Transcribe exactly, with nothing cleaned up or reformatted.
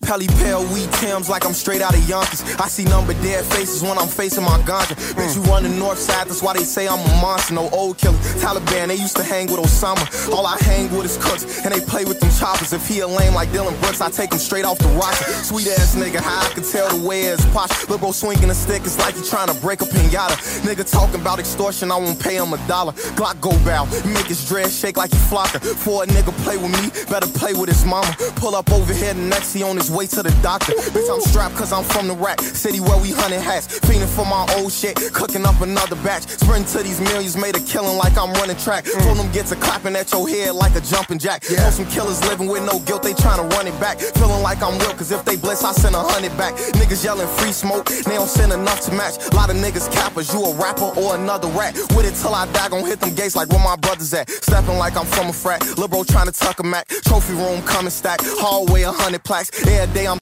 Pelly pale weed Timbs like I'm straight out of Yonkers. I see number dead faces when I'm facing my ganja. Bitch, you run the north side, that's why they say I'm a monster. No old killer, Taliban, they used to hang with Osama. All I hang with is cooks, and they play with them choppers. If he a lame like Dylan Brooks, I take him straight off the roster. Sweet ass nigga, how I can tell the way it's posh. Lil' bro swinging a stick, it's like he trying to break a pinata. Nigga talking about extortion, I won't pay him a dollar. Glock go bow, make his dread shake like he flocker. For a nigga play with me, better play with his mama. Pull up over here, the next he on his way to the doctor. Bitch, I'm strapped cause I'm from the rack city where we hunting hats. Fiending for my old shit, cooking up another batch. Sprinting to these millions, made a killing like I'm running track. Pull them get to clapping at your head like a jumping jack. Yeah. Know some killers living with no guilt, they trying to run it back. Feeling like I'm real, cause if they bless, I send a hundred back. Niggas yelling free smoke, they don't send enough to match. Lot of niggas cappers, you a rapper or another rat. With it till I die, gon' hit them gates like where my brothers at. Stepping like I'm from a frat, lil' bro trying to tuck a Mac. Trophy room coming stack, hallway a hundred plaques. Every day I'm